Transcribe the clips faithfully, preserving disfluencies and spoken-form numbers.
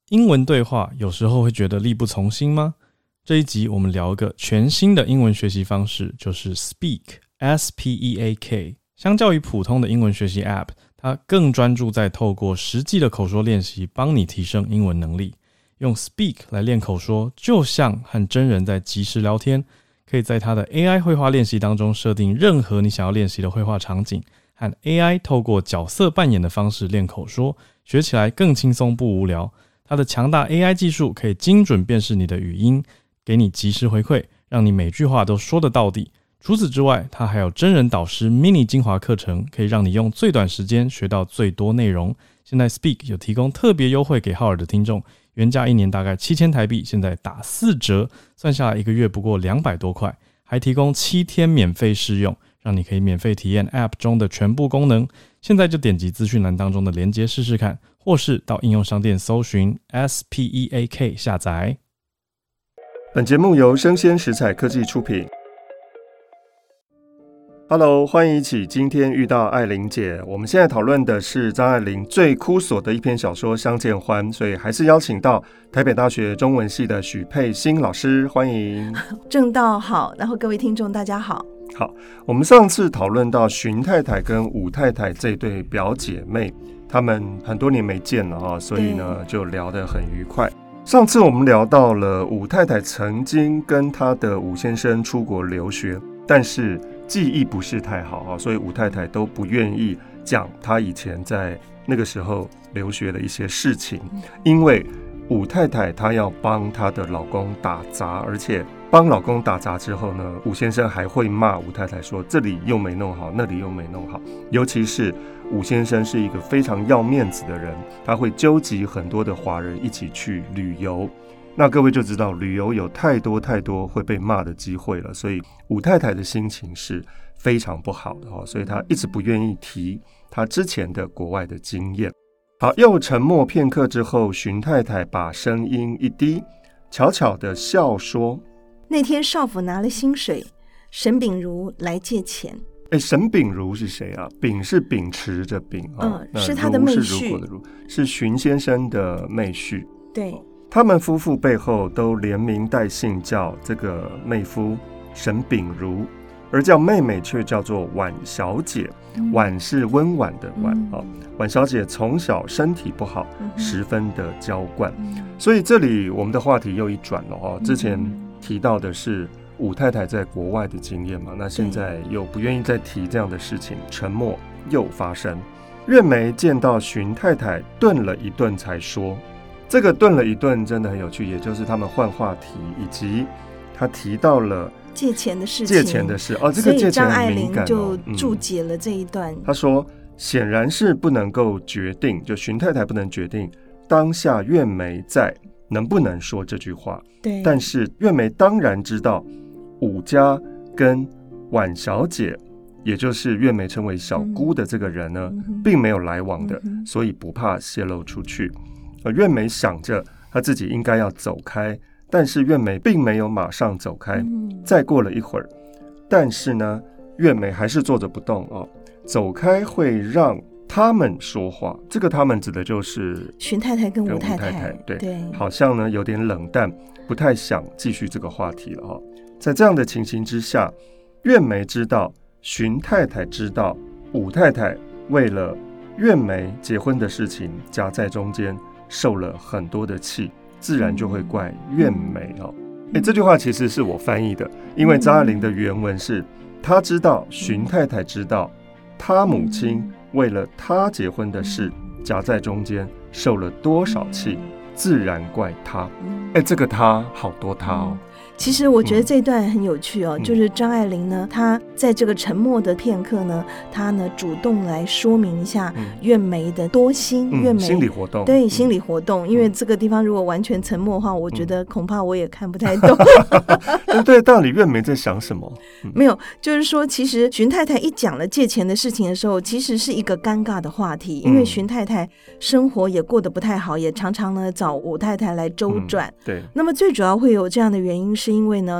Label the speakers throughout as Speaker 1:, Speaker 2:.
Speaker 1: 英文对话有时候会觉得力不从心吗？这一集我们聊一个全新的英文学习方式，就是 Speak S P E A K。 相较于普通的英文学习 App， 它更专注在透过实际的口说练习帮你提升英文能力。用 Speak 来练口说，就像和真人在即时聊天，可以在它的 A I 绘画练习当中设定任何你想要练习的绘画场景，和 A I 透过角色扮演的方式练口说，学起来更轻松不无聊。它的强大 A I 技术可以精准辨识你的语音，给你即时回馈，让你每句话都说得到底。除此之外，它还有真人导师 mini 精华课程，可以让你用最短时间学到最多内容。现在 Speak 有提供特别优惠给浩尔的听众，原价一年大概七千台币，现在打四折，算下来一个月不过两百多块，还提供七天免费试用，让你可以免费体验 App 中的全部功能。现在就点击资讯栏当中的连结试试看，或是到应用商店搜寻 S P E A K 下载。
Speaker 2: 本节目由生鲜食材科技出品。Hello， 欢迎一起今天遇到艾琳姐。我们现在讨论的是张爱玲最哭索的一篇小说《相见欢》，所以还是邀请到台北大学中文系的许佩欣老师，欢迎。
Speaker 3: 正道好，然后各位听众大家好。
Speaker 2: 好，我们上次讨论到荀太太跟武太太这对表姐妹，她们很多年没见了、哦、所以呢就聊得很愉快。上次我们聊到了武太太曾经跟她的武先生出国留学，但是记忆不是太好、哦、所以武太太都不愿意讲她以前在那个时候留学的一些事情，因为武太太她要帮她的老公打杂，而且帮老公打杂之后呢，武先生还会骂武太太说这里又没弄好，那里又没弄好。尤其是武先生是一个非常要面子的人，他会纠集很多的华人一起去旅游。那各位就知道旅游有太多太多会被骂的机会了，所以武太太的心情是非常不好的、哦、所以她一直不愿意提她之前的国外的经验。好，又沉默片刻之后，荀太太把声音一低，悄悄地笑说，
Speaker 3: 那天少府拿了薪水，沈秉如来借钱。
Speaker 2: 哎，沈秉如是谁啊？秉是秉持着秉、哦、
Speaker 3: 嗯，是他的妹婿，
Speaker 2: 是如果的如，是荀先生的妹婿。
Speaker 3: 对，
Speaker 2: 他们夫妇背后都连名带姓叫这个妹夫沈秉如，而叫妹妹却叫做婉小姐。婉是温婉的婉、嗯哦、婉小姐从小身体不好、嗯、十分的娇惯、嗯、所以这里我们的话题又一转了、哦、之前提到的是武太太在国外的经验嘛，那现在又不愿意再提这样的事情，沉默又发生。月梅见到荀太太顿了一顿才说，这个顿了一顿真的很有趣，也就是他们换话题，以及他提到了
Speaker 3: 借钱的事情，
Speaker 2: 借钱的事哦，这个借钱很敏感、哦、
Speaker 3: 所以张爱玲就注解了这一段、嗯、
Speaker 2: 他说显然是不能够决定，就荀太太不能决定当下月梅在能不能说这句话，
Speaker 3: 对，
Speaker 2: 但是月梅当然知道武家跟婉小姐，也就是月梅称为小姑的这个人呢、嗯、并没有来往的、嗯、所以不怕泄露出去。而月梅想着她自己应该要走开，但是月梅并没有马上走开、嗯、再过了一会儿，但是呢月梅还是坐着不动、哦、走开会让他们说话，这个他们指的就是
Speaker 3: 荀太太跟武太
Speaker 2: 太, 太, 太 对,
Speaker 3: 对，
Speaker 2: 好像呢有点冷淡，不太想继续这个话题了、哦、在这样的情形之下，月梅知道荀太太知道武太太为了月梅结婚的事情夹在中间受了很多的气，自然就会怪月梅、哦欸、这句话其实是我翻译的，因为张爱玲的原文是她知道荀太太知道她母亲为了她结婚的事夹在中间受了多少气，自然怪她。哎，这个她好多她哦。
Speaker 3: 其实我觉得这段很有趣哦、嗯、就是张爱玲呢，她在这个沉默的片刻呢，她呢主动来说明一下月梅的多心、嗯、月梅
Speaker 2: 心理活动，
Speaker 3: 对、嗯、心理活动，因为这个地方如果完全沉默的话，我觉得恐怕我也看不太懂、
Speaker 2: 嗯、对，到底月梅在想什么、
Speaker 3: 嗯、没有，就是说其实荀太太一讲了借钱的事情的时候，其实是一个尴尬的话题，因为荀太太生活也过得不太好，也常常呢找武太太来周转、嗯、
Speaker 2: 对，
Speaker 3: 那么最主要会有这样的原因是因为呢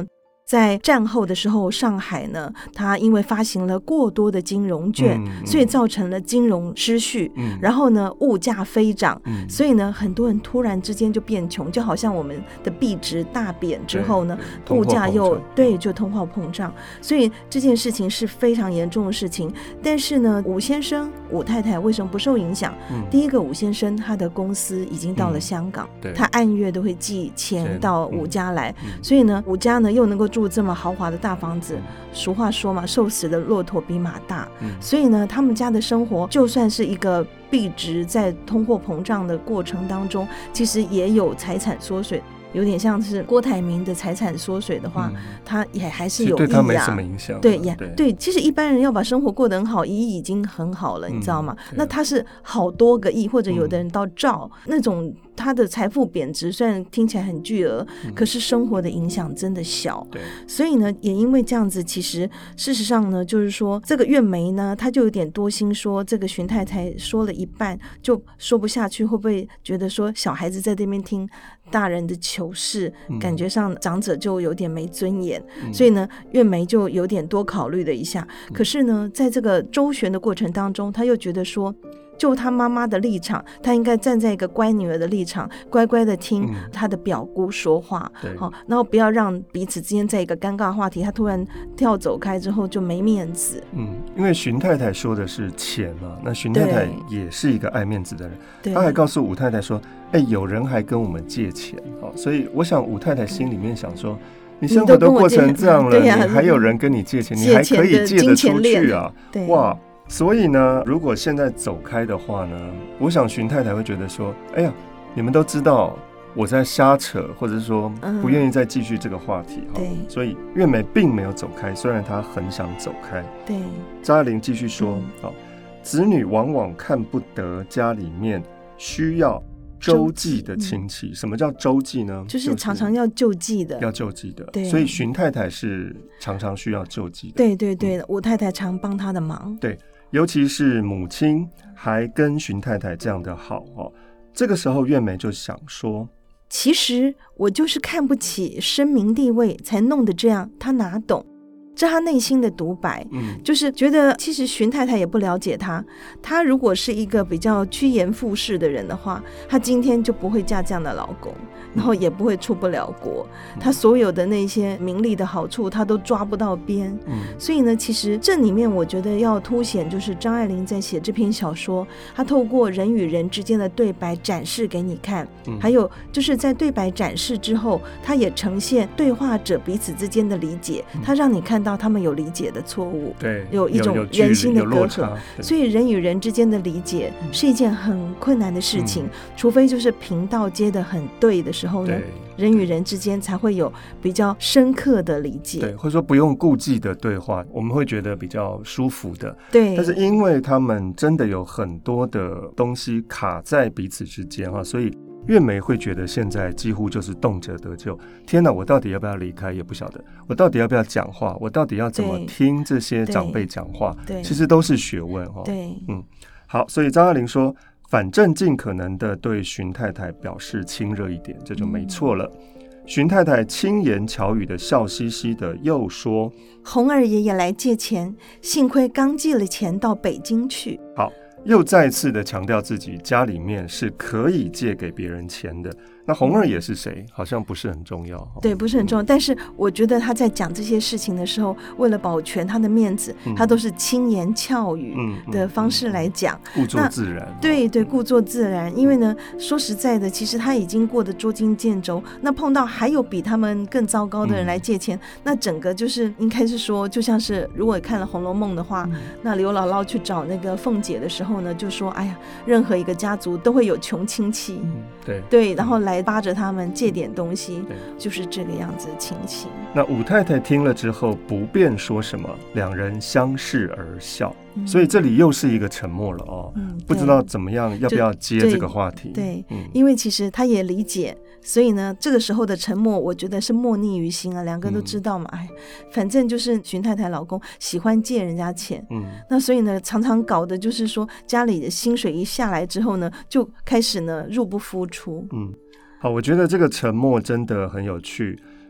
Speaker 3: 在战后的时候，上海呢，它因为发行了过多的金融券，嗯、所以造成了金融失序，嗯、然后呢，物价飞涨，嗯、所以呢，很多人突然之间就变穷，就好像我们的币值大贬之后呢，物价又对就通货膨胀，所以这件事情是非常严重的事情。但是呢，武先生、武太太为什么不受影响？嗯、第一个，武先生他的公司已经到了香港，嗯、他按月都会寄钱到武家来，嗯、所以呢，武家呢又能够住这么豪华的大房子，俗话说嘛，瘦死的骆驼比马大，嗯、所以呢，他们家的生活就算是一个币值在通货膨胀的过程当中，其实也有财产缩水，有点像是郭台铭的财产缩水的话，嗯、他也还是有意义啊，
Speaker 2: 对他没什么影响。
Speaker 3: 对，也 对, 对，其实一般人要把生活过得很好，一亿已经很好了，你知道吗？嗯、那他是好多个亿，或者有的人到兆，嗯、那种他的财富贬值，虽然听起来很巨额，嗯、可是生活的影响真的小。对，所以呢，也因为这样子，其实事实上呢，就是说这个月梅呢，他就有点多心说，这个荀太太说了一半就说不下去，会不会觉得说小孩子在这边听大人的糗事，嗯、感觉上长者就有点没尊严，嗯、所以呢，月梅就有点多考虑了一下。嗯、可是呢，在这个周旋的过程当中，他又觉得说，就他妈妈的立场，他应该站在一个乖女儿的立场，乖乖的听他的表姑说话，嗯哦、然后不要让彼此之间在一个尴尬话题，他突然跳走开之后就没面子。
Speaker 2: 嗯，因为荀太太说的是钱嘛，那荀太太也是一个爱面子的人，他还告诉武太太说，哎，有人还跟我们借钱，哦，所以我想武太太心里面想说，你生活都过成这样了，你还有人跟你借钱，你还可以借得出去啊？哇！所以呢，如果现在走开的话呢，我想荀太太会觉得说，哎呀，你们都知道我在瞎扯，或者是说不愿意再继续这个话题，嗯、所以月梅并没有走开，虽然她很想走开。
Speaker 3: 对，
Speaker 2: 张爱玲继续说，嗯哦、子女往往看不得家里面需要周济的亲戚。嗯、什么叫周济呢？
Speaker 3: 就是常常要救济的，
Speaker 2: 要救济的。对，所以荀太太是常常需要救济的。
Speaker 3: 对对对，武、嗯、太太常帮她的忙。
Speaker 2: 对。尤其是母亲还跟荀太太这样的好，哦，这个时候月梅就想说，
Speaker 3: 其实我就是看不起声名地位才弄得这样，他哪懂？这他内心的独白，嗯、就是觉得其实荀太太也不了解他，他如果是一个比较趋炎附势的人的话，他今天就不会嫁这样的老公，然后也不会出不了国，嗯、他所有的那些名利的好处他都抓不到边，嗯、所以呢，其实这里面我觉得要凸显就是张爱玲在写这篇小说，他透过人与人之间的对白展示给你看，嗯、还有就是在对白展示之后，他也呈现对话者彼此之间的理解，嗯、他让你看到他们有理解的错误，
Speaker 2: 对，
Speaker 3: 有一种人心的隔阂，所以人与人之间的理解是一件很困难的事情，嗯、除非就是频道接得很对的时候呢，人与人之间才会有比较深刻的理解，
Speaker 2: 对，或者说不用顾忌的对话，我们会觉得比较舒服的，
Speaker 3: 对。
Speaker 2: 但是因为他们真的有很多的东西卡在彼此之间，所以月梅会觉得现在几乎就是动辄得咎，天哪，我到底要不要离开也不晓得，我到底要不要讲话，我到底要怎么听这些长辈讲话，其实都是学问。
Speaker 3: 对，
Speaker 2: 嗯，好，所以张爱玲说反正尽可能的对荀太太表示亲热一点，这就没错了。荀、嗯、太太轻言巧语的笑嘻嘻的又说，
Speaker 3: 红儿爷爷来借钱，幸亏刚寄了钱到北京去。
Speaker 2: 好，又再次的强调自己家里面是可以借给别人钱的。那红儿也是谁？好像不是很重要。
Speaker 3: 对，不是很重要。嗯、但是我觉得他在讲这些事情的时候，为了保全他的面子，嗯、他都是轻言巧语的方式来讲，
Speaker 2: 故作自然。
Speaker 3: 对对，故作自然。因为呢，说实在的，其实他已经过得捉襟见肘。那碰到还有比他们更糟糕的人来借钱，嗯、那整个就是应该是说，就像是如果看了《红楼梦》的话，嗯、那刘姥姥去找那个凤姐的时候呢，就说：“哎呀，任何一个家族都会有穷亲戚。嗯”对对，然后来扒着他们借点东西，就是这个样子的情形。
Speaker 2: 那武太太听了之后不便说什么，两人相视而笑，嗯、所以这里又是一个沉默了哦，嗯、不知道怎么样要不要接这个话题。
Speaker 3: 对，对嗯、因为其实他也理解，所以呢，这个时候的沉默，我觉得是莫逆于心啊，两个都知道嘛，哎、嗯，反正就是荀太太老公喜欢借人家钱，嗯，那所以呢，常常搞的就是说家里的薪水一下来之后呢，就开始呢入不敷出，
Speaker 2: 嗯。好，我觉得这个沉默真的很有趣。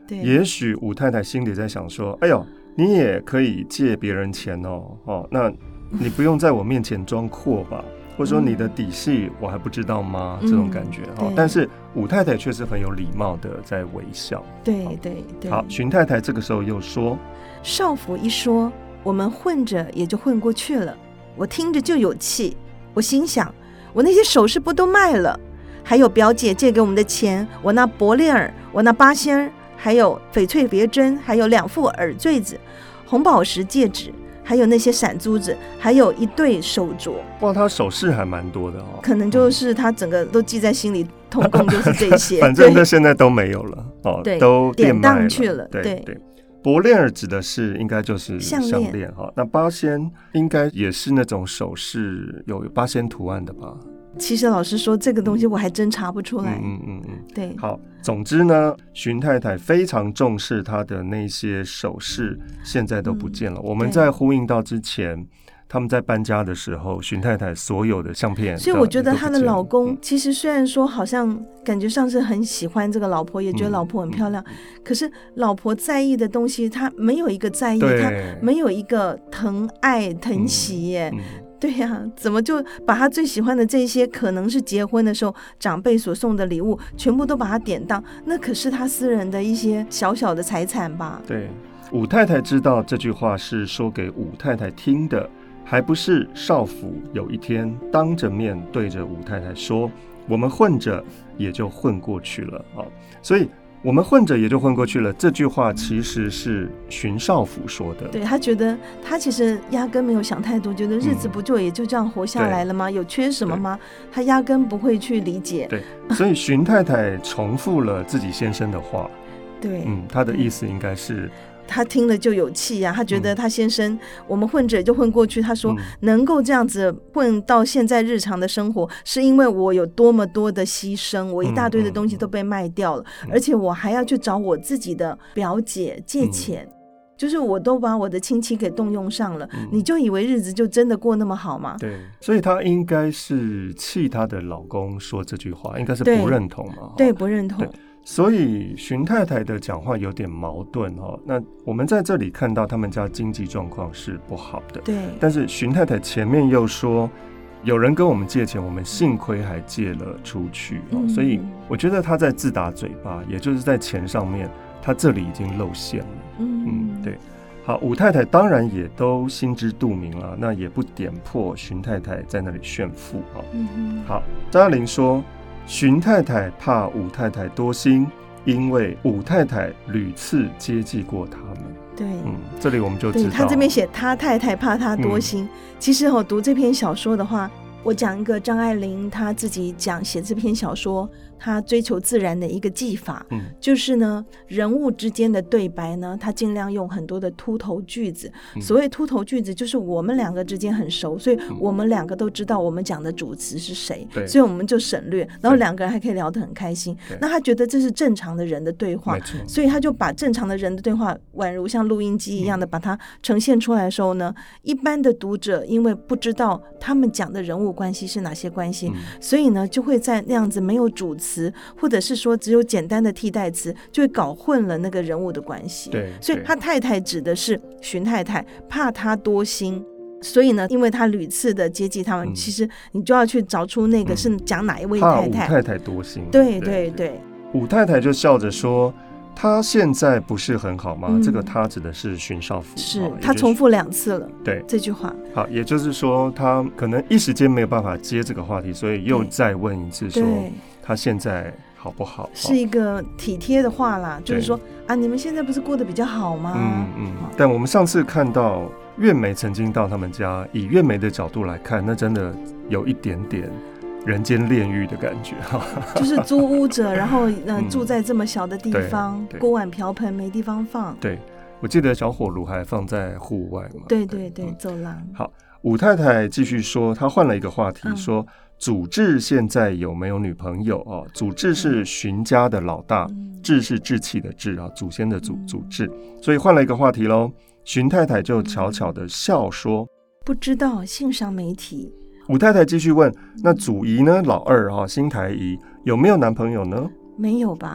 Speaker 3: 对，
Speaker 2: 也许武太太心里在想说，哎呦，你也可以借别人钱哦，哦，那你不用在我面前装阔吧，或者说你的底细我还不知道吗？嗯、这种感觉、哦、但是武太太却是很有礼貌的在微笑。
Speaker 3: 对对对。
Speaker 2: 好，荀太太这个时候又说，
Speaker 3: 少府一说，我们混着也就混过去了，我听着就有气。我心想，我那些首饰不都卖了，还有表姐借给我们的钱，我那伯链儿，我那八仙儿，还有翡翠别针，还有两副耳坠子，红宝石戒指，还有那些闪珠子，还有一对手镯。
Speaker 2: 哇，他首饰还蛮多的哦，
Speaker 3: 可能就是他整个都记在心里，通共就是这些。
Speaker 2: 反正他现在都没有了哦，
Speaker 3: 对，
Speaker 2: 都变卖了
Speaker 3: 典当去了。
Speaker 2: 对
Speaker 3: 对,
Speaker 2: 对，伯链儿指的是应该就是项
Speaker 3: 项
Speaker 2: 链哈，那八仙应该也是那种首饰有八仙图案的吧？
Speaker 3: 其实老实说，这个东西我还真查不出来。
Speaker 2: 嗯嗯嗯，
Speaker 3: 对。
Speaker 2: 好，总之呢，荀太太非常重视她的那些首饰，现在都不见了。嗯、我们在呼应到之前，他们在搬家的时候，荀太太所有的相片，
Speaker 3: 所以我觉得她的老公其实虽然说好像感觉上是很喜欢这个老婆，也觉得老婆很漂亮，嗯嗯、可是老婆在意的东西，他没有一个在意，他没有一个疼爱疼惜耶。嗯嗯对呀、啊，怎么就把他最喜欢的这些可能是结婚的时候长辈所送的礼物全部都把他典当？那可是他私人的一些小小的财产吧。
Speaker 2: 对，武太太知道这句话是说给武太太听的，还不是少府有一天当着面对着武太太说，我们混着也就混过去了啊。所以我们混着也就混过去了，这句话其实是荀少府说的。
Speaker 3: 对，他觉得他其实压根没有想太多，觉得日子不就也就这样活下来了吗？嗯、有缺什么吗？他压根不会去理解。
Speaker 2: 对，所以荀太太重复了自己先生的话。
Speaker 3: 对，
Speaker 2: 嗯，他的意思应该是。
Speaker 3: 他听了就有气呀、啊，他觉得他先生、嗯、我们混着就混过去，他说、嗯、能够这样子混到现在日常的生活，是因为我有多么多的牺牲，我一大堆的东西都被卖掉了、嗯、而且我还要去找我自己的表姐借钱、嗯、就是我都把我的亲戚给动用上了、嗯、你就以为日子就真的过那么好吗？
Speaker 2: 对，所以她应该是气她的老公说这句话，应该是不认同嘛。
Speaker 3: 对，对不认同。
Speaker 2: 所以荀太太的讲话有点矛盾哦。那我们在这里看到他们家经济状况是不好的，
Speaker 3: 对。
Speaker 2: 但是荀太太前面又说，有人跟我们借钱，我们幸亏还借了出去哦。嗯、所以我觉得他在自打嘴巴，也就是在钱上面，他这里已经露馅了。嗯嗯，对。好，武太太当然也都心知肚明了，那也不点破荀太太在那里炫富哦。嗯、好，张爱玲说。荀太太怕武太太多心，因为武太太屡次接济过他们。
Speaker 3: 对，
Speaker 2: 嗯，这里我们就知道，
Speaker 3: 他这边写他太太怕他多心。嗯、其实我、哦、读这篇小说的话，我讲一个张爱玲她自己讲写这篇小说，她追求自然的一个技法，嗯、就是呢人物之间的对白呢，她尽量用很多的秃头句子。嗯、所谓秃头句子，就是我们两个之间很熟，所以我们两个都知道我们讲的主词是谁，嗯、所以我们就省略，然后两个人还可以聊得很开心。那他觉得这是正常的人的对话，所以他就把正常的人的对话，宛如像录音机一样的把它呈现出来的时候呢，嗯、一般的读者因为不知道他们讲的人物关系是哪些关系，嗯、所以呢就会在那样子没有主词，或者是说只有简单的替代词，就会搞混了那个人物的关系。
Speaker 2: 对，
Speaker 3: 所以他太太指的是荀太太，怕他多心，所以呢因为他屡次的接济他们，嗯、其实你就要去找出那个是讲哪一位太太。
Speaker 2: 怕武太太多心。
Speaker 3: 对对 对, 对，
Speaker 2: 武太太就笑着说，他现在不是很好吗？嗯、这个他指的是荀少府，
Speaker 3: 是他重复两次了。
Speaker 2: 对
Speaker 3: 这句话，
Speaker 2: 好，也就是说他可能一时间没有办法接这个话题，所以又再问一次说他现在好不好？
Speaker 3: 是一个体贴的话啦，就是说啊，你们现在不是过得比较好吗？
Speaker 2: 嗯嗯。但我们上次看到月梅曾经到他们家，以月梅的角度来看，那真的有一点点人间炼狱的感觉，
Speaker 3: 就是租屋者，然后、呃、住在这么小的地方，锅碗瓢盆没地方放。
Speaker 2: 对，我记得小火炉还放在户外嘛。
Speaker 3: 对对对，嗯、走廊。
Speaker 2: 好，武太太继续说，她换了一个话题，嗯、说祖治现在有没有女朋友？哦，祖治是荀家的老大，嗯、治是志气的治啊，祖先的祖，祖治，所以换了一个话题喽。荀太太就悄悄的笑说：“
Speaker 3: 不知道，信上没提。”
Speaker 2: 武太太继续问：“那祖姨呢？老二哈、哦，新台姨有没有男朋友呢？”
Speaker 3: 没有吧？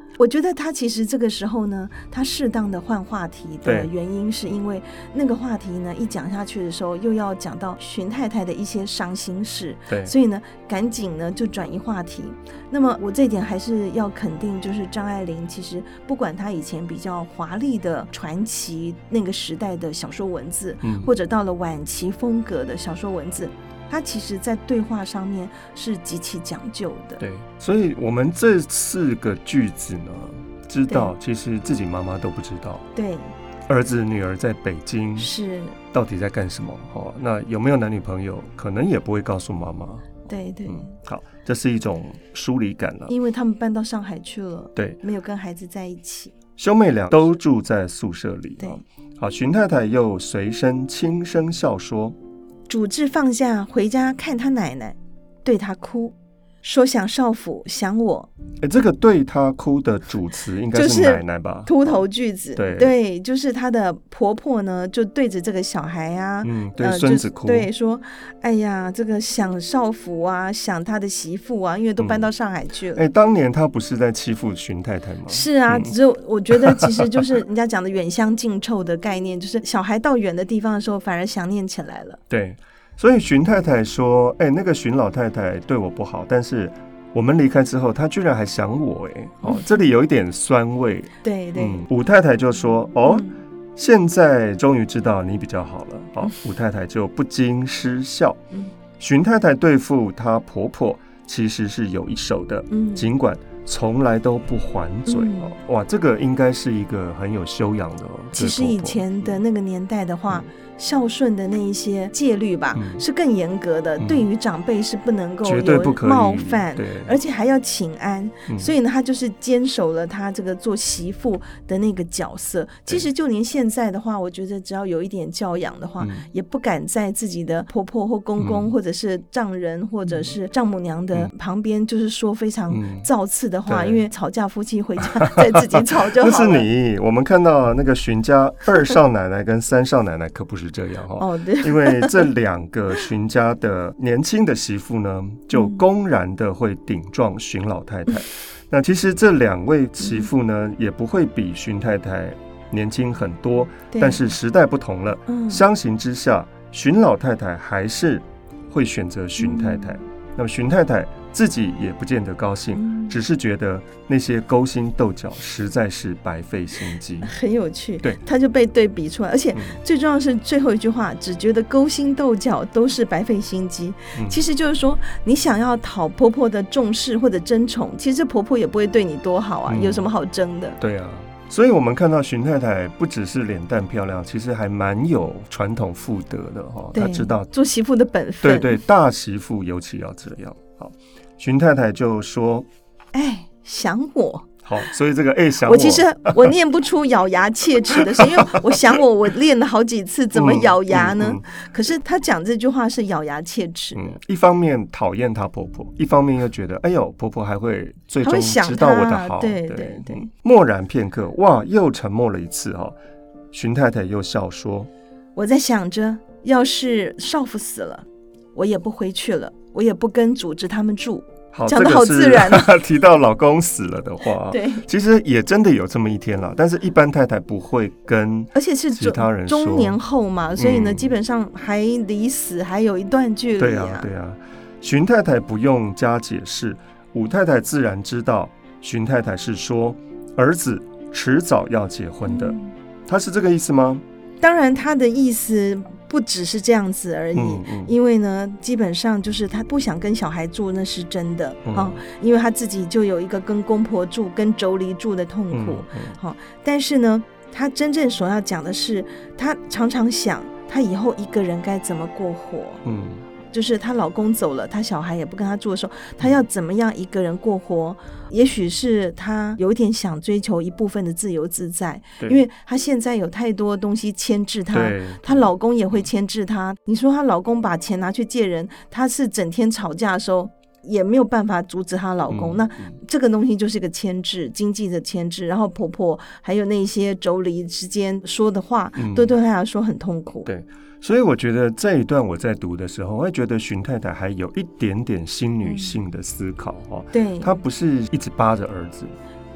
Speaker 3: 我觉得他其实这个时候呢，他适当的换话题的原因是因为那个话题呢一讲下去的时候又要讲到荀太太的一些伤心事，
Speaker 2: 对，
Speaker 3: 所以呢赶紧呢就转移话题。那么我这一点还是要肯定，就是张爱玲其实不管她以前比较华丽的传奇那个时代的小说文字、嗯、或者到了晚期风格的小说文字，他其实在对话上面是极其讲究的。
Speaker 2: 对，所以我们这四个句子呢，知道其实自己妈妈都不知道，
Speaker 3: 对，
Speaker 2: 儿子女儿在北京
Speaker 3: 是
Speaker 2: 到底在干什么、哦、那有没有男女朋友可能也不会告诉妈妈。
Speaker 3: 对对、嗯，
Speaker 2: 好，这是一种疏离感了，
Speaker 3: 因为他们搬到上海去了，
Speaker 2: 对，
Speaker 3: 没有跟孩子在一起，
Speaker 2: 兄妹俩都住在宿舍里。
Speaker 3: 对，
Speaker 2: 好，荀太太又随身轻声笑说，
Speaker 3: 主治放假回家看他奶奶，对他哭，说想少府想我。
Speaker 2: 哎，这个对他哭的主词应该是奶奶吧？
Speaker 3: 秃头句子，
Speaker 2: 对
Speaker 3: 对，就是他的婆婆呢，就对着这个小孩啊，
Speaker 2: 嗯，对孙子哭，
Speaker 3: 呃、对说，哎呀，这个想少府啊，想他的媳妇啊，因为都搬到上海去了。
Speaker 2: 哎、嗯，当年他不是在欺负荀太太吗？
Speaker 3: 是啊，嗯、只有我觉得其实就是人家讲的远香近臭的概念，就是小孩到远的地方的时候，反而想念起来了。
Speaker 2: 对。所以荀太太说，哎、欸，那个荀老太太对我不好，但是我们离开之后她居然还想我，哎、哦，这里有一点酸味。
Speaker 3: 对对、嗯、
Speaker 2: 武太太就说，哦、嗯、现在终于知道你比较好了。哦，武太太就不禁失笑。嗯，荀太太对付她婆婆其实是有一手的，嗯，尽管从来都不还嘴、嗯哦、哇，这个应该是一个很有修养的、哦、
Speaker 3: 其实以前的那个年代的话、嗯，孝顺的那一些戒律吧、嗯、是更严格的、嗯、对于长辈是不能够有冒犯，而且还要请安、嗯、所以呢他就是坚守了他这个做媳妇的那个角色。其实就连现在的话，我觉得只要有一点教养的话、嗯、也不敢在自己的婆婆或公公、嗯、或者是丈人或者是丈母娘的旁边就是说非常造次的话、嗯、因为吵架夫妻回家再自己吵就好了。
Speaker 2: 那是你，我们看到那个荀家二少奶奶跟三少奶奶可不是这样、哦
Speaker 3: 哦、对，
Speaker 2: 因为这两个荀家的年轻的媳妇呢，就公然的会顶撞荀老太太、嗯、那其实这两位媳妇呢、嗯、也不会比荀太太年轻很多，但是时代不同了、嗯、相形之下荀老太太还是会选择荀太太、嗯、那么荀太太自己也不见得高兴、嗯、只是觉得那些勾心斗角实在是白费心机。
Speaker 3: 很有趣，
Speaker 2: 对，
Speaker 3: 他就被对比出来，而且最重要的是最后一句话，只觉得勾心斗角都是白费心机、嗯、其实就是说你想要讨婆婆的重视或者争宠，其实这婆婆也不会对你多好啊、嗯、有什么好争的。
Speaker 2: 对啊，所以我们看到荀太太不只是脸蛋漂亮，其实还蛮有传统妇德的、哦、她知道
Speaker 3: 做媳妇的本分。
Speaker 2: 对对，大媳妇尤其要这样。好，荀太太就说，
Speaker 3: 哎，想我。
Speaker 2: 好，所以这个哎想我，
Speaker 3: 我其实我念不出咬牙切齿的声音，因为我想我我练了好几次，怎么咬牙呢？嗯嗯嗯、可是他讲这句话是咬牙切齿的、嗯、
Speaker 2: 一方面讨厌她婆婆，一方面又觉得哎呦婆婆还会最终知道我的好。
Speaker 3: 对对对、嗯。
Speaker 2: 默然片刻，哇，又沉默了一次哈、哦。荀太太又笑说，
Speaker 3: 我在想着，要是少妇死了，我也不回去了，我也不跟主子他们住。
Speaker 2: 好，
Speaker 3: 讲得好自然、啊
Speaker 2: 這個、提到老公死了的话，
Speaker 3: 对，
Speaker 2: 其实也真的有这么一天了，但是一般太太不会跟，
Speaker 3: 而且是
Speaker 2: 其他人说，
Speaker 3: 中年后嘛，所以呢、嗯，基本上还离死还有一段距离、啊。
Speaker 2: 对啊，对啊。荀太太不用加解释，武太太自然知道，荀太太是说儿子迟早要结婚的，嗯、他是这个意思吗？
Speaker 3: 当然，他的意思不只是这样子而已、嗯嗯、因为呢基本上就是他不想跟小孩住，那是真的、嗯哦、因为他自己就有一个跟公婆住跟妯娌住的痛苦、嗯嗯哦、但是呢他真正所要讲的是，他常常想他以后一个人该怎么过活、嗯，就是她老公走了，她小孩也不跟她住的时候，她要怎么样一个人过活？也许是她有点想追求一部分的自由自在，因为她现在有太多东西牵制她，她老公也会牵制她。你说她老公把钱拿去借人，她是整天吵架的时候也没有办法阻止她老公、嗯、那这个东西就是一个牵制，经济的牵制，然后婆婆还有那些妯娌之间说的话、嗯、都对她来说很痛苦。
Speaker 2: 对，所以我觉得这一段我在读的时候，我会觉得荀太太还有一点点新女性的思考、嗯、对，她不是一直扒着儿子，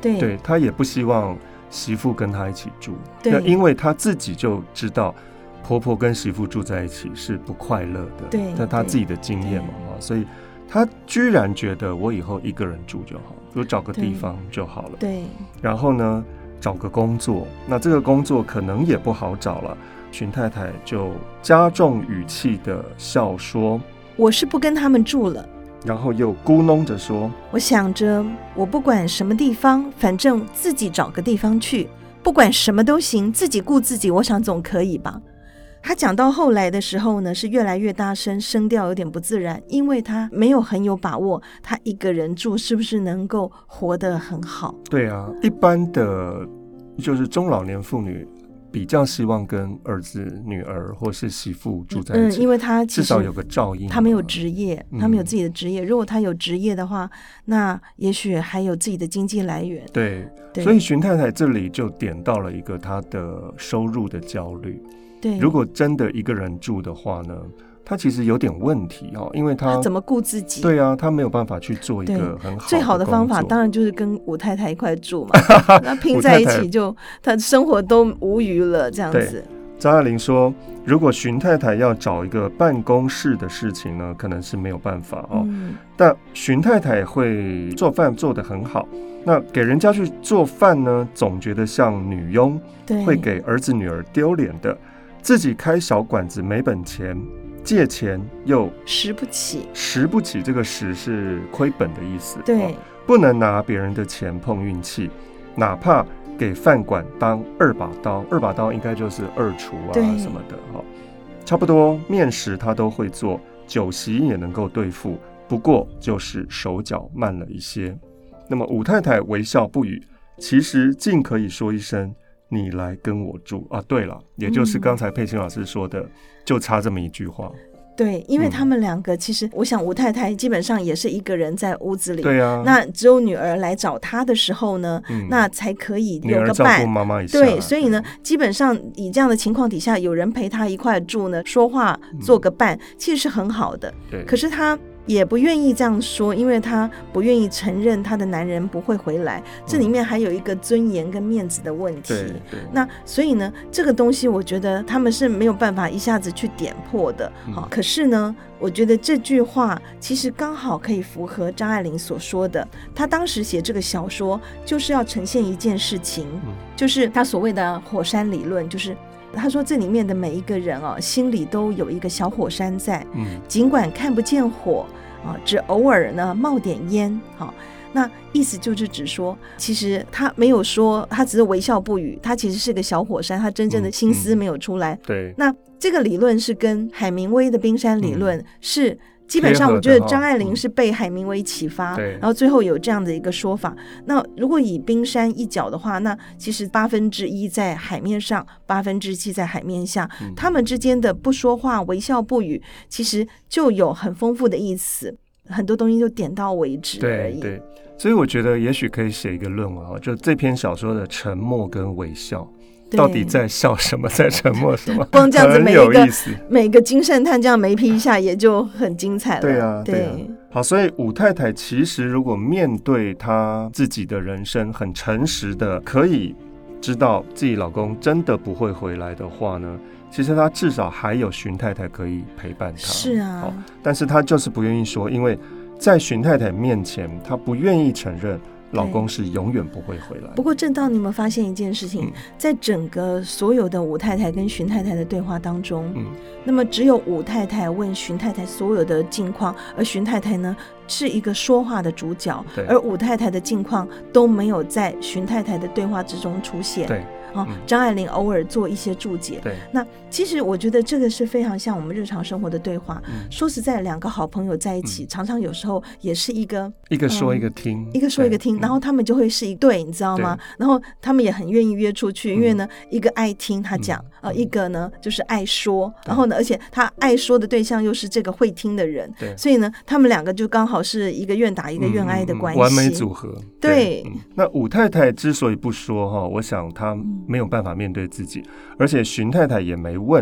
Speaker 3: 对
Speaker 2: 对，他也不希望媳妇跟他一起住，
Speaker 3: 对，
Speaker 2: 那因为他自己就知道婆婆跟媳妇住在一起是不快乐的，
Speaker 3: 对，
Speaker 2: 那他自己的经验嘛，所以他居然觉得我以后一个人住就好，就找个地方就好了。
Speaker 3: 对，
Speaker 2: 然后呢，找个工作，那这个工作可能也不好找了。荀太太就加重语气的笑说：“
Speaker 3: 我是不跟他们住了。”
Speaker 2: 然后又咕哝着说：“
Speaker 3: 我想着，我不管什么地方，反正自己找个地方去，不管什么都行，自己顾自己，我想总可以吧。”他讲到后来的时候呢，是越来越大声，声调有点不自然，因为他没有很有把握，他一个人住是不是能够活得很好。
Speaker 2: 对啊，一般的就是中老年妇女比较希望跟儿子、女儿或是媳妇住在一起，
Speaker 3: 嗯，因为他其实
Speaker 2: 至少有个照应。
Speaker 3: 他没有职业，
Speaker 2: 嗯、
Speaker 3: 他没有自己的职业。如果他有职业的话，那也许还有自己的经济来源。
Speaker 2: 对，
Speaker 3: 对，
Speaker 2: 所以荀太太这里就点到了一个她的收入的焦虑。
Speaker 3: 对，
Speaker 2: 如果真的一个人住的话呢，他其实有点问题哦，因为他
Speaker 3: 他怎么顾自己？
Speaker 2: 对啊，他没有办法去做一个很好的
Speaker 3: 最好的方法当然就是跟武太太一块住嘛，那拼在一起就他生活都无余了这样子。
Speaker 2: 张爱玲说，如果荀太太要找一个办公室的事情呢，可能是没有办法哦。嗯、但荀太太会做饭做得很好，那给人家去做饭呢，总觉得像女佣，会给儿子女儿丢脸的。自己开小馆子没本钱，借钱又
Speaker 3: 拾不起，
Speaker 2: 拾不起这个拾是亏本的意思。
Speaker 3: 对、
Speaker 2: 哦，不能拿别人的钱碰运气，哪怕给饭馆当二把刀，二把刀应该就是二厨啊什么的、哦、差不多面食他都会做，酒席也能够对付，不过就是手脚慢了一些。那么武太太微笑不语，其实尽可以说一声你来跟我住啊！对了，也就是刚才佩青老师说的、嗯，就差这么一句话。
Speaker 3: 对，因为他们两个、嗯、其实，我想吴太太基本上也是一个人在屋子里。
Speaker 2: 对啊。那
Speaker 3: 只有女儿来找她的时候呢，嗯、那才可以有个伴。女儿照
Speaker 2: 顾妈妈一下。
Speaker 3: 对，所以呢，基本上以这样的情况底下，有人陪她一块住呢，说话做个伴，嗯、其实是很好的。
Speaker 2: 对。
Speaker 3: 可是她也不愿意这样说，因为她不愿意承认她的男人不会回来，这里面还有一个尊严跟面子的问题。
Speaker 2: 对对。
Speaker 3: 那所以呢，这个东西我觉得他们是没有办法一下子去点破的。好、嗯，可是呢，我觉得这句话其实刚好可以符合张爱玲所说的，她当时写这个小说就是要呈现一件事情，嗯、就是她所谓的火山理论，就是他说这里面的每一个人哦，心里都有一个小火山在，嗯、尽管看不见火啊，只偶尔呢冒点烟。好，那意思就是指说，其实他没有说，他只是微笑不语，他其实是个小火山，他真正的心思没有出来。
Speaker 2: 嗯嗯、对，
Speaker 3: 那这个理论是跟海明威的冰山理论、嗯、是。基本上我觉得张爱玲是被海明威启发、嗯、然后最后有这样的一个说法。那如果以冰山一角的话，那其实八分之一在海面上，八分之七在海面下、嗯、他们之间的不说话微笑不语其实就有很丰富的意思，很多东西就点到为止而已。
Speaker 2: 对对，所以我觉得也许可以写一个论文，就这篇小说的沉默跟微笑到底在笑什么，在沉默什么？
Speaker 3: 光这样子每一个每个金圣叹这样眉批一下也就很精彩了。
Speaker 2: 对啊，
Speaker 3: 对，
Speaker 2: 对啊。好，所以武太太其实如果面对她自己的人生，很诚实的，可以知道自己老公真的不会回来的话呢，其实她至少还有荀太太可以陪伴她。
Speaker 3: 是啊，
Speaker 2: 好，但是她就是不愿意说，因为在荀太太面前，她不愿意承认老公是永远不会回来。
Speaker 3: 不过正道，你有没有发现一件事情、嗯、在整个所有的武太太跟荀太太的对话当中、嗯、那么只有武太太问荀太太所有的近况，而荀太太呢是一个说话的主角，而武太太的近况都没有在荀太太的对话之中出现。
Speaker 2: 对，
Speaker 3: 哦、张爱玲偶尔做一些注解。
Speaker 2: 对，
Speaker 3: 那其实我觉得这个是非常像我们日常生活的对话、嗯、说实在，两个好朋友在一起、嗯、常常有时候也是一个
Speaker 2: 一个说一个听、嗯、
Speaker 3: 一个说一个听，然后他们就会是一对，你知道吗？然后他们也很愿意约出去、嗯、因为呢一个爱听他讲、嗯呃、一个呢就是爱说，然后呢而且他爱说的对象又是这个会听的人，对，所以呢他们两个就刚好是一个愿打一个愿挨的关系、嗯嗯、
Speaker 2: 完美组合。
Speaker 3: 对, 对、
Speaker 2: 嗯、那武太太之所以不说，我想她没有办法面对自己，而且荀太太也没问，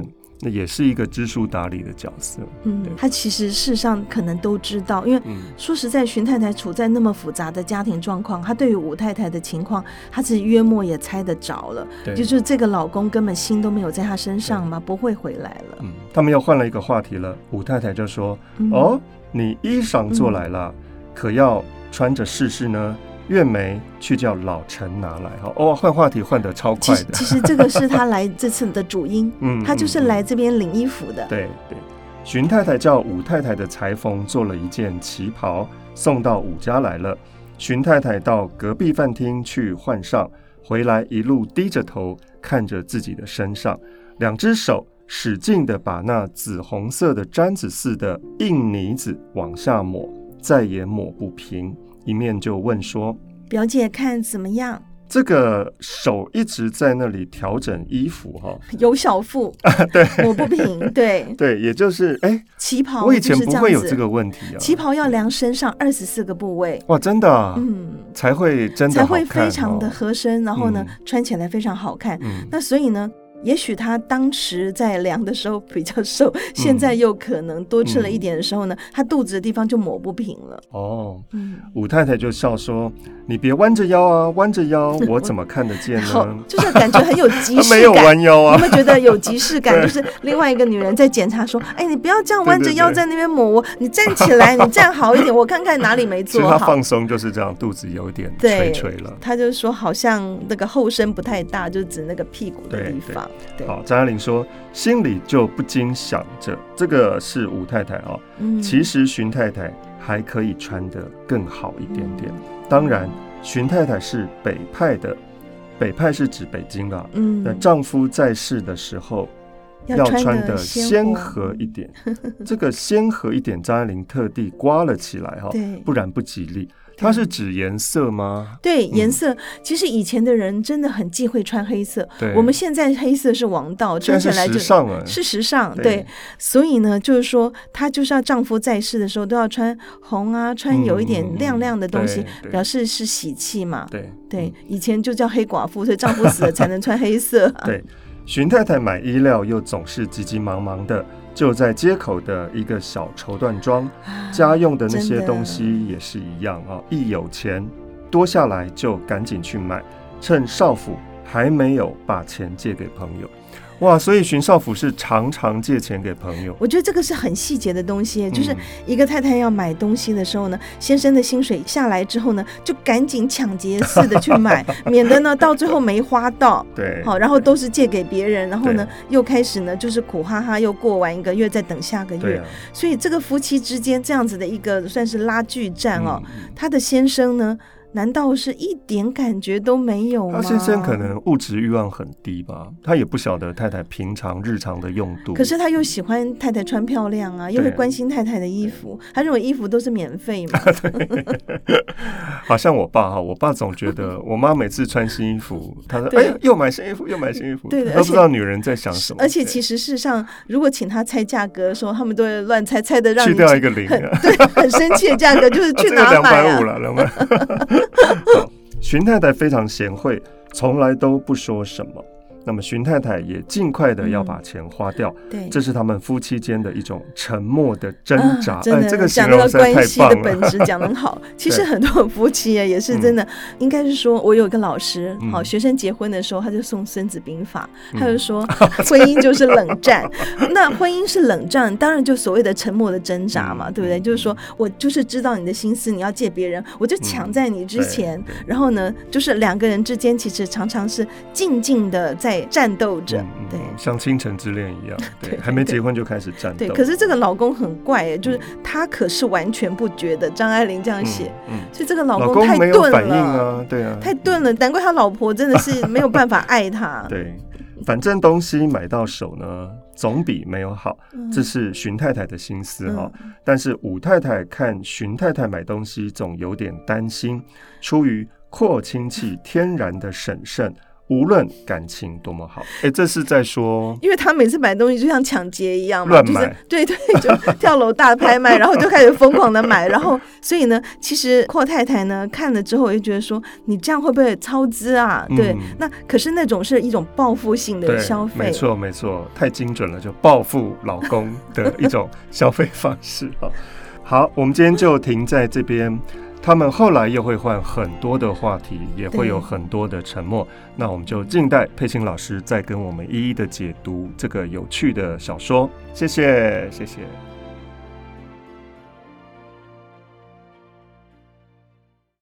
Speaker 2: 那也是一个知书达理的角色。
Speaker 3: 嗯，他其实事实上可能都知道，因为说实在，荀太太处在那么复杂的家庭状况，他对于武太太的情况，他其实约莫也猜得着了，就是这个老公根本心都没有在他身上嘛，不会回来了。
Speaker 2: 嗯，他们又换了一个话题了，武太太就说：“嗯、哦，你衣裳做来了，嗯、可要穿着试试呢？月梅去叫老陈拿来。”哦，换话题换得超快的。
Speaker 3: 其实, 其实这个是他来这次的主因，嗯，他就是来这边领衣服的。
Speaker 2: 对对，荀太太叫武太太的裁缝做了一件旗袍，送到武家来了。荀太太到隔壁饭厅去换上，回来一路低着头看着自己的身上，两只手使劲地把那紫红色的毡子似的硬泥子往下抹，再也抹不平，一面就问说：“
Speaker 3: 表姐看怎么样？”
Speaker 2: 这个手一直在那里调整衣服哈，
Speaker 3: 有小腹，
Speaker 2: 对，
Speaker 3: 抹不平，对
Speaker 2: 对，也就是哎，
Speaker 3: 旗袍
Speaker 2: 我以前不会有这个问题啊。
Speaker 3: 旗袍要量身上二十四个部位，
Speaker 2: 哇，真的、啊，嗯，才会真的好看、哦、
Speaker 3: 才会非常的合身，然后呢、嗯，穿起来非常好看。嗯、那所以呢，也许他当时在量的时候比较瘦，嗯、现在又可能多吃了一点的时候呢，嗯、他肚子的地方就抹不平了。
Speaker 2: 哦，嗯，武太太就笑说：“你别弯着腰啊，弯着腰，我怎么看得见呢？”
Speaker 3: 就是感觉很有即视感。
Speaker 2: 他没有弯腰啊，
Speaker 3: 有没有觉得有即视感？就是另外一个女人在检查说：“哎，你不要这样弯着腰在那边抹我，你站起来，你站好一点，我看看哪里没做好。”
Speaker 2: 其实他放松就是这样，肚子有点垂垂了。
Speaker 3: 他就说好像那个后身不太大，就指那个屁股的地方。
Speaker 2: 对对好，张爱玲说心里就不禁想着，这个是武太太哦，嗯、其实荀太太还可以穿得更好一点点。嗯、当然，荀太太是北派的，北派是指北京啦。嗯，那丈夫在世的时候要穿得鲜合一点，这个鲜合一点，张爱玲特地刮了起来哈，不然不吉利。它是指颜色吗？
Speaker 3: 对，颜色、嗯、其实以前的人真的很忌讳穿黑色，我们现在黑色是王道，穿起来就
Speaker 2: 时尚了，
Speaker 3: 是时尚。 对, 对，所以呢就是说她就是要丈夫在世的时候都要穿红啊，穿有一点亮亮的东西、嗯、表示是喜气嘛。
Speaker 2: 对
Speaker 3: 对，以前就叫黑寡妇，所以丈夫死了才能穿黑色、啊、
Speaker 2: 对，荀太太买衣料又总是急急忙忙的，就在街口的一个小绸缎庄，家用的那些东西也是一样啊，一有钱多下来就赶紧去买，趁少府还没有把钱借给朋友。哇，所以荀少府是常常借钱给朋友。
Speaker 3: 我觉得这个是很细节的东西，就是一个太太要买东西的时候呢，先生的薪水下来之后呢，就赶紧抢劫似的去买，免得呢到最后没花到。
Speaker 2: 对，
Speaker 3: 好，然后都是借给别人，然后呢又开始呢就是苦哈哈，又过完一个月再等下个月。啊、所以这个夫妻之间这样子的一个算是拉锯战哦，嗯、他的先生呢，难道是一点感觉都没有吗？
Speaker 2: 他先生可能物质欲望很低吧，他也不晓得太太平常日常的用度。
Speaker 3: 可是他又喜欢太太穿漂亮啊，又会关心太太的衣服，他认为衣服都是免费嘛。
Speaker 2: 好像我爸哈，我爸总觉得我妈每次穿新衣服，他说：“哎呀，又买新衣服，又买新衣服。”对的，他不知道女人在想什么。
Speaker 3: 而且其实事实上，如果请他猜价格的时候，他们都会乱猜，猜的让你
Speaker 2: 去掉一个零、啊，
Speaker 3: 对，很生气的价格就是去哪买啊？
Speaker 2: 两百五了，两百。荀太太非常贤惠，从来都不说什么。那么荀太太也尽快的要把钱花掉，嗯、对，这是他们夫妻间的一种沉默的挣扎。啊、真的，哎，这个形容实在太棒了。讲这个关系
Speaker 3: 的本质讲得很好。其实很多夫妻啊，也是真的，嗯、应该是说，我有一个老师，好、嗯，学生结婚的时候，他就送《孙子兵法》，嗯、他就说，婚姻就是冷战。那婚姻是冷战，当然就所谓的沉默的挣扎嘛，嗯、对不对？就是说我就是知道你的心思，你要借别人，我就抢在你之前，嗯、然后呢，就是两个人之间其实常常是静静的在战斗着，嗯、对，
Speaker 2: 像倾城之恋一样，对，对，还没结婚就开始战斗。
Speaker 3: 对，可是这个老公很怪耶，就是他可是完全不觉得。张爱玲这样写，嗯嗯、所以这个老公太钝了，
Speaker 2: 反应啊，对啊，
Speaker 3: 太钝了，难怪他老婆真的是没有办法爱他。
Speaker 2: 对，反正东西买到手呢，总比没有好，嗯、这是荀太太的心思哈。嗯、但是武太太看荀太太买东西，总有点担心，出于廓亲戚天然的审慎。 无论感情多么好。哎，这是在说，
Speaker 3: 因为他每次买东西就像抢劫一样嘛，
Speaker 2: 乱买，
Speaker 3: 就是对对，就跳楼大拍卖，然后就开始疯狂的买，然后所以呢，其实阔太太呢看了之后，就觉得说你这样会不会超支啊？对，嗯、那可是那种是一种报复性的消费，
Speaker 2: 没错没错，太精准了，就报复老公的一种消费方式好，我们今天就停在这边。他们后来又会换很多的话题，也会有很多的沉默。那我们就静待佩青老师再跟我们一一的解读这个有趣的小说。谢谢，谢谢。